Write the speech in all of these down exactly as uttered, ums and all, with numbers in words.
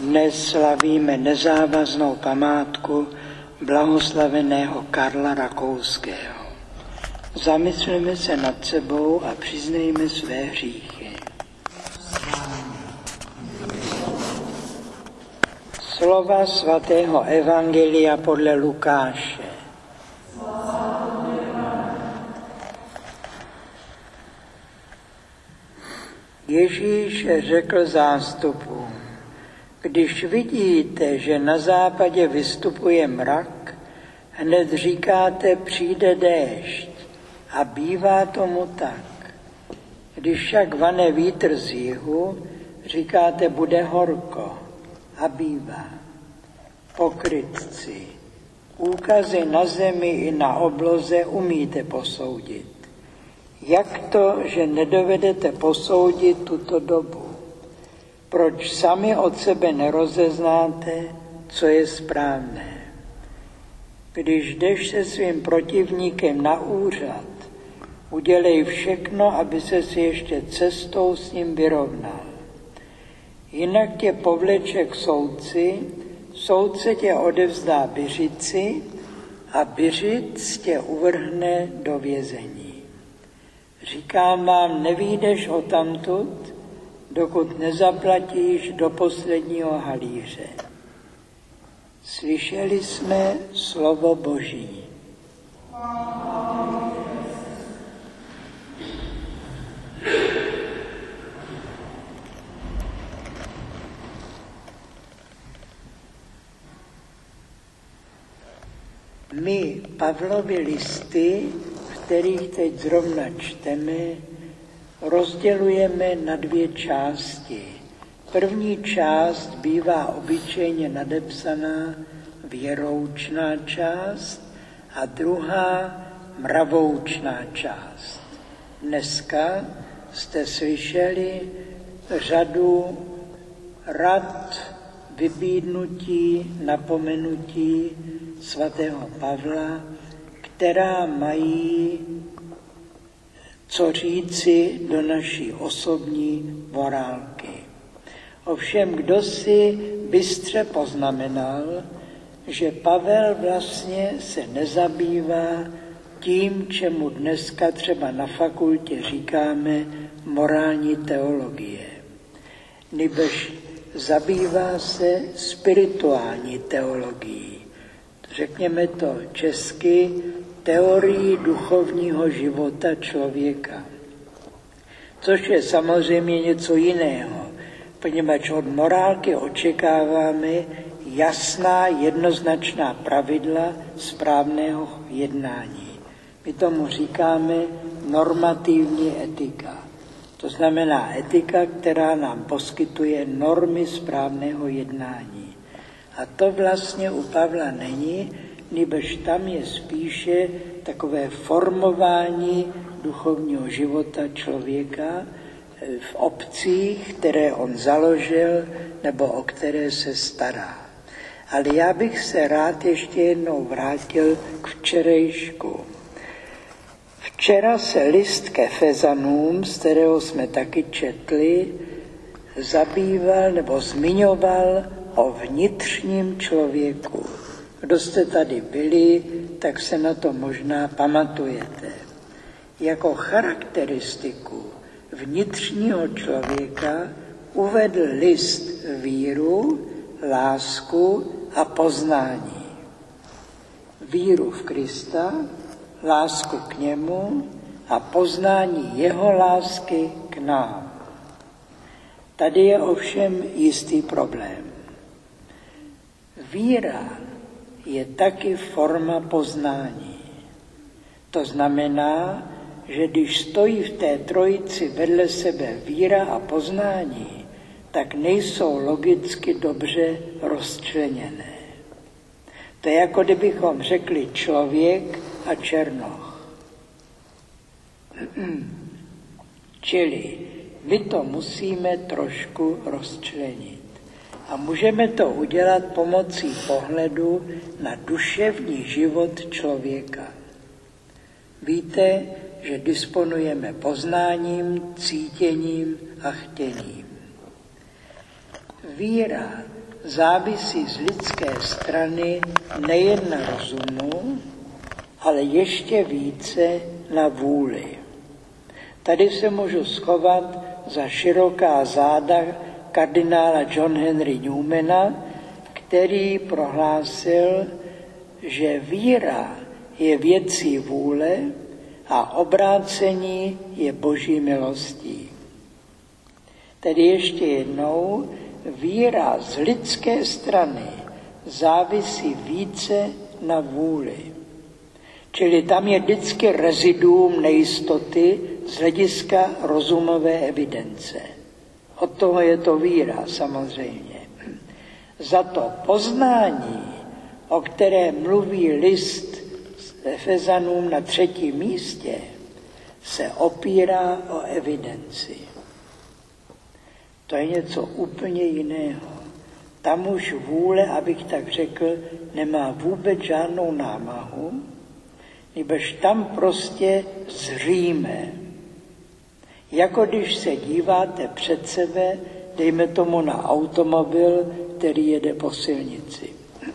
Dnes slavíme nezávaznou památku blahoslaveného Karla Rakouského. Zamysleme se nad sebou a přiznejme své hříchy. Slova svatého Evangelia podle Lukáše. Ježíš řekl zástupům: když vidíte, že na západě vystupuje mrak, hned říkáte, přijde déšť, a bývá tomu tak. Když však vane vítr z jihu, říkáte, bude horko, a bývá. Pokrytci, úkazy na zemi i na obloze umíte posoudit. Jak to, že nedovedete posoudit tuto dobu? Proč sami od sebe nerozeznáte, co je správné? Když jdeš se svým protivníkem na úřad, udělej všechno, aby se si ještě cestou s ním vyrovnal. Jinak tě povleče k soudci, soudce tě odevzdá byřici a byřic tě uvrhne do vězení. Říkám vám, nevyjdeš odtamtud, dokud nezaplatíš do posledního halíře. Slyšeli jsme slovo Boží. My Pavlovy listy, v kterých teď zrovna čteme, rozdělujeme na dvě části. První část bývá obyčejně nadepsaná věroučná část a druhá mravoučná část. Dneska jste slyšeli řadu rad, vybídnutí, napomenutí svatého Pavla, která mají co říci do naší osobní morálky. Ovšem, kdo si bystře poznamenal, že Pavel vlastně se nezabývá tím, čemu dneska třeba na fakultě říkáme morální teologie. Nýbrž zabývá se spirituální teologií. Řekněme to česky, teorií duchovního života člověka. Což je samozřejmě něco jiného, poněvadž od morálky očekáváme jasná, jednoznačná pravidla správného jednání. My tomu říkáme normativní etika. To znamená etika, která nám poskytuje normy správného jednání. A to vlastně u Pavla není, nýbrž tam je spíše takové formování duchovního života člověka v obcích, které on založil nebo o které se stará. Ale já bych se rád ještě jednou vrátil k včerejšku. Včera se list k Efezanům, z kterého jsme taky četli, zabýval nebo zmiňoval o vnitřním člověku. Kdo jste tady byli, tak se na to možná pamatujete. Jako charakteristiku vnitřního člověka uvedl list víru, lásku a poznání. Víru v Krista, lásku k němu a poznání jeho lásky k nám. Tady je ovšem jistý problém. Víra je taky forma poznání. To znamená, že když stojí v té trojici vedle sebe víra a poznání, tak nejsou logicky dobře rozčleněné. To je jako kdybychom řekli člověk a černoch. Čili my to musíme trošku rozčlenit. A můžeme to udělat pomocí pohledu na duševní život člověka. Víte, že disponujeme poznáním, cítěním a chtěním. Víra závisí z lidské strany nejen na rozumu, ale ještě více na vůli. Tady se můžu schovat za široká záda kardinála John Henry Newmana, který prohlásil, že víra je věcí vůle a obrácení je Boží milostí. Tedy ještě jednou, víra z lidské strany závisí více na vůli. Čili tam je vždycky reziduum nejistoty z hlediska rozumové evidence. Od toho je to víra, samozřejmě. Za to poznání, o kterém mluví list Efezanům na třetím místě, se opírá o evidenci. To je něco úplně jiného. Tam už vůle, abych tak řekl, nemá vůbec žádnou námahu, nebož tam prostě zříme. Jako když se díváte před sebe, dejme tomu na automobil, který jede po silnici.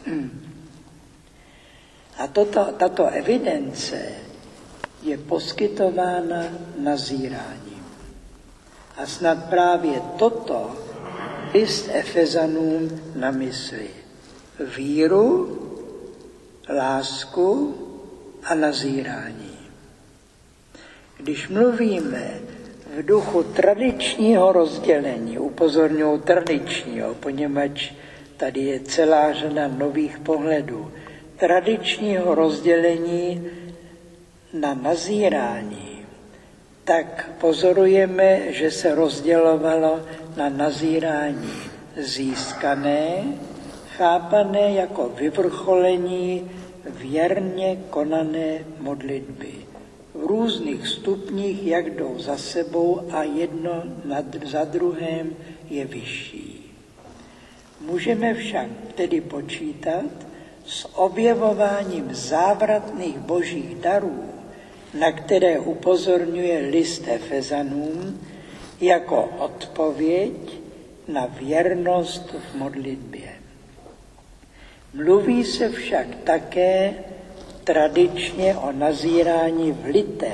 A toto, tato evidence je poskytována nazíráním. A snad právě toto list Efezanům na mysli. Víru, lásku a nazírání. Když mluvíme v duchu tradičního rozdělení, upozorňuji tradičního, poněvadž tady je celá řada nových pohledů, tradičního rozdělení na nazírání, tak pozorujeme, že se rozdělovalo na nazírání získané, chápané jako vyvrcholení věrně konané modlitby. V různých stupních, jak jdou za sebou a jedno nad, za druhém je vyšší. Můžeme však tedy počítat s objevováním závratných božích darů, na které upozorňuje list Efezanům, jako odpověď na věrnost v modlitbě. Mluví se však také tradičně o nazírání vlité.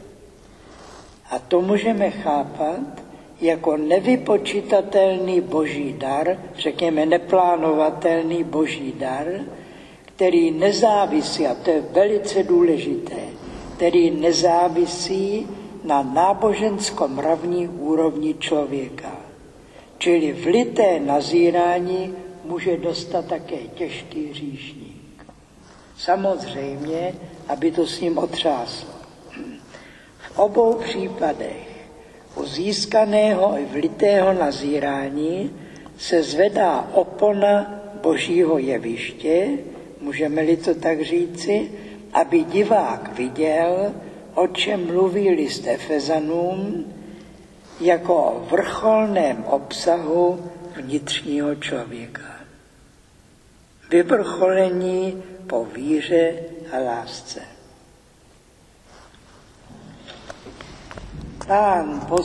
A to můžeme chápat jako nevypočitatelný boží dar, řekněme neplánovatelný boží dar, který nezávisí, a to je velice důležité, který nezávisí na nábožensko-mravní úrovni člověka. Čili vlité nazírání může dostat také těžký hříšník. Samozřejmě, aby to s ním otřáslo. V obou případech u získaného i vlitého nazírání se zvedá opona božího jeviště, můžeme-li to tak říci, aby divák viděl, o čem mluví list Efezanům, jako o vrcholném obsahu vnitřního člověka. Vyvrcholení po víře a lásce. Pán